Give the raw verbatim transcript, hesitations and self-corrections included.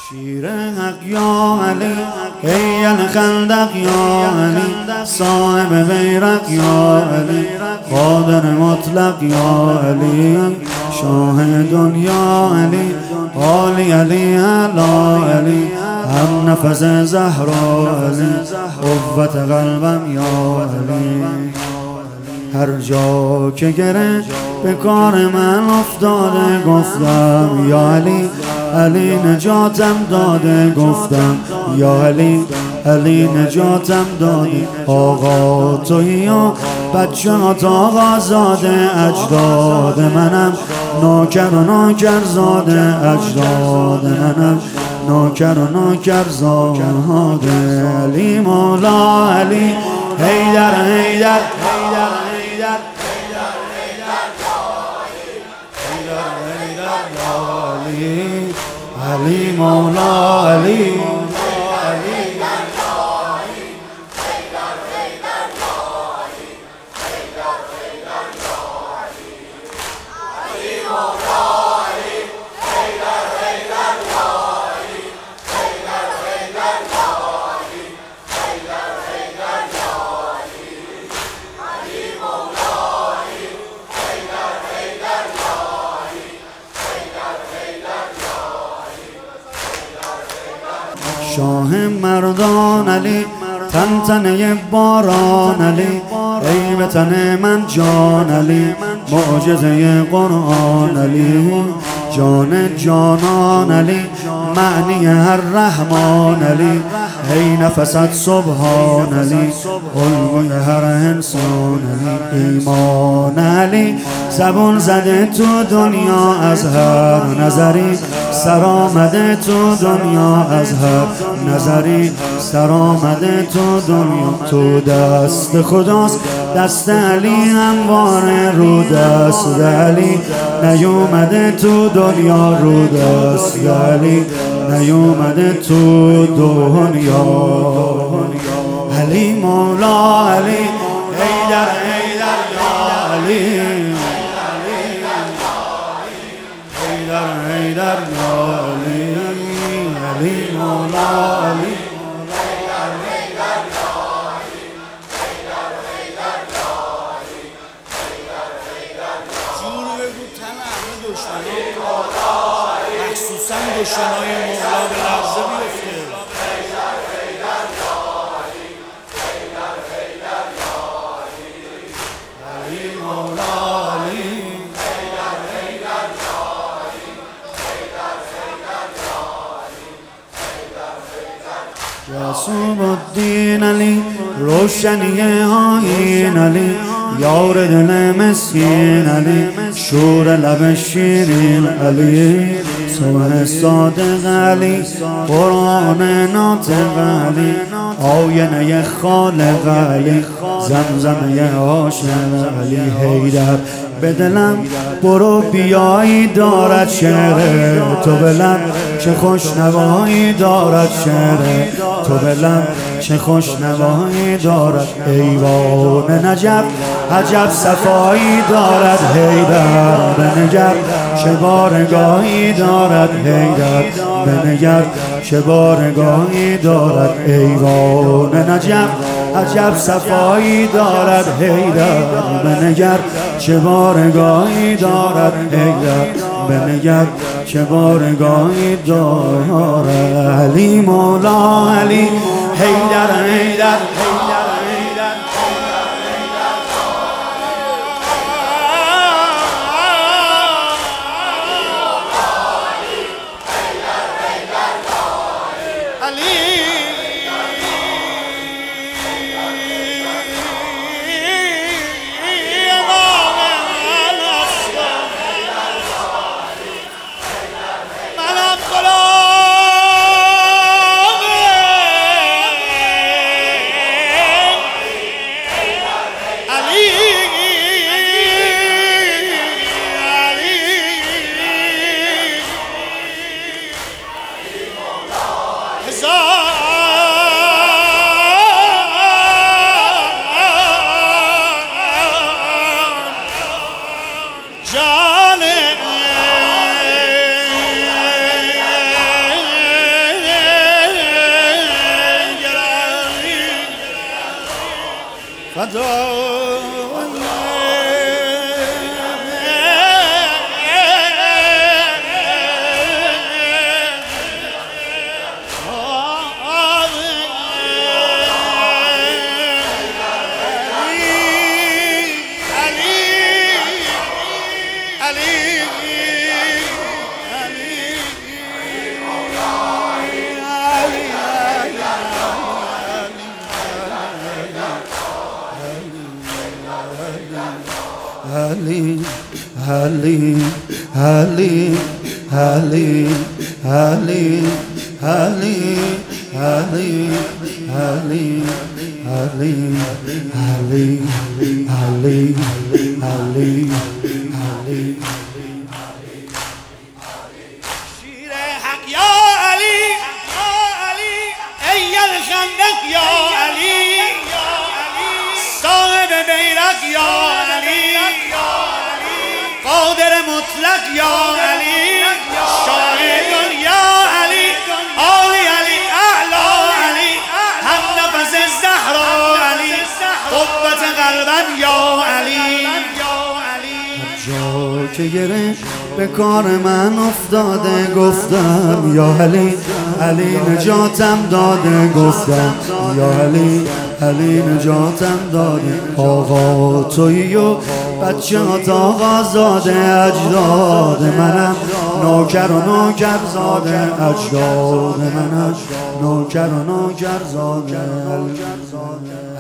شیر حق یا علی ای الخندق یا علی صاحب بیرق یا علی قادر مطلق یا علی شاه دنیا علی عالی علی علا علی هم نفس زهرا علی قوت قلبم یا علی هر جا که گره به کار من افتاده گفتم یا علی علی نجاتم داده گفتم یا علی علی نجاتم داده آقا تویی و بچه ها تا آقا زاده اجداد منم نوکر و نوکر زاده اجداد منم نوکر و نوکر زاده علی مولا علی حیدر حیدر حیدر علی مولا علی شاه مردان علی تن تنه باران علی ای به تن من جان علی معجزه قرآن علی جان جانان علی معنی هر رحمان علی ای نفست سبحان علی علوی هر انسان علی ایمان علی زبون زده تو دنیا از هر نظری سر آمده تو دنیا از هر نظری سر آمده تو دنیا تو دست خداست دست علی همواره رو دست علی نیومده تو دنیا رو دست علی نیومده تو دنیا علی مولا علی حیدر حیدر یا علی حیدر حیدر یا علی علی مولا علی مخصوصا دشمنای مولا به لرزه بیفته علی مولا علی رسول الدین علی روشنی آیین علی یار دل مسکین علی شور لب شیرین علی صبح صادق علی قرآن ناطق علی آینه خالق علی زمزمه عاشق علی حیدر به دلم برو بیایی دارد شعر تو بلم چه خوشنوایی دارد شعر تو بلم چه خوشنوایی دارد ایوان نجف عجب صفایی دارد حیدر بنگر چه بارگاهی دارد حیدر بنگر چه بارگاهی دارد ایوان نجف عجب صفایی دارد حیدر بنگر چه بارگاهی دارد حیدر بنگر چه بارگاهی دارد علی مولا علی حیدر حیدر Ali, Ali, Ali, Ali, Ali, Ali, Ali, Ali, Ali, Ali, Ali, Ali, Ali. شیر حق یا علی، ای الخندق یا علی، صاحب بیرق یا علی، قادر مطلق یا علی، شاهد یا علی، عالی علی، اعلا علی، هم نفس زهرا علی، قوت قلبم یا علی. جا که گره به کار من افتاده گفتم یا علی، علی نجاتم داده گفتم یا علی، علی نجاتم داده. آقا تویی و بچه هات آقا زاده، اجداد منم نوکر و نوکر زاده، اجداد منم نوکر و نوکر زاده.